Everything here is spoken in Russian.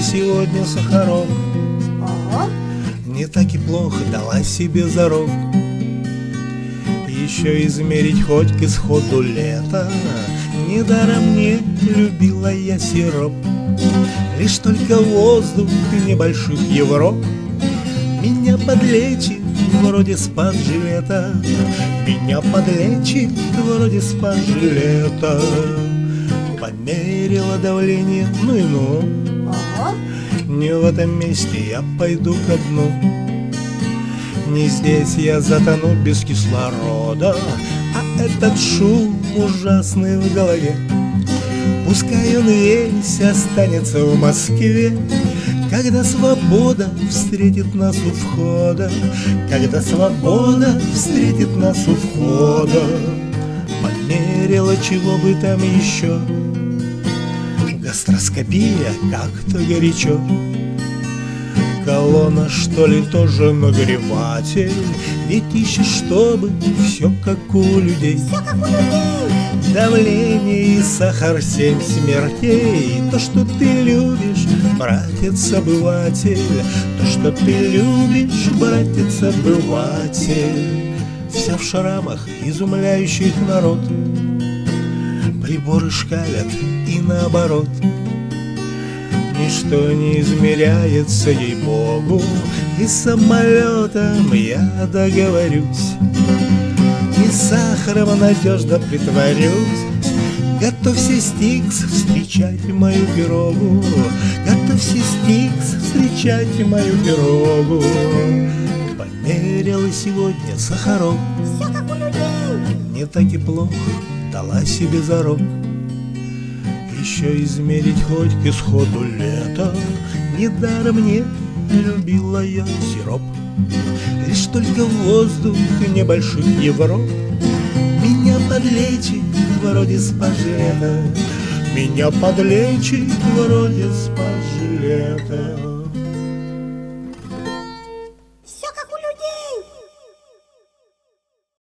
сегодня сахарок. Ага. Не так и плохо дала себе зарок. Еще измерить хоть к исходу лета. Недаром не любила я сироп. Лишь только воздух небольших Европ меня подлечит вроде спас-жилета. Меня подлечит вроде спас-жилета. Померила давление, ну и ну. Ага. Не в этом месте я пойду ко дну. Не здесь я затону без кислорода. А этот шум ужасный в голове, пускай он весь останется в Москве. Когда свобода встретит нас у входа, когда свобода встретит нас у входа. Померила, чего бы там еще. Гастроскопия как-то горячо. Колонна, что ли, тоже нагреватель? Ведь ищешь, чтобы все как у людей. Все как у людей. Давление и сахар 7 смертей. То, что ты любишь, братец-обыватель. То, что ты любишь, братец-обыватель. Вся в шрамах, изумляющих народ. Приборы шкалят и наоборот. Ничто не измеряется, ей-богу, и с самолетом я договорюсь, и с сахаром надежно притворюсь. Готовься, Стикс, встречать мою пирогу. Готовься, Стикс, встречать мою пирогу. Померила сегодня сахарок. Все как у людей. Не так и плохо дала себе зарок. Еще измерить хоть к исходу лета. Недаром не любила я сироп. Лишь только воздух небольших Европ меня подлечит вроде спас-жилета. Меня подлечит вроде спас-жилета.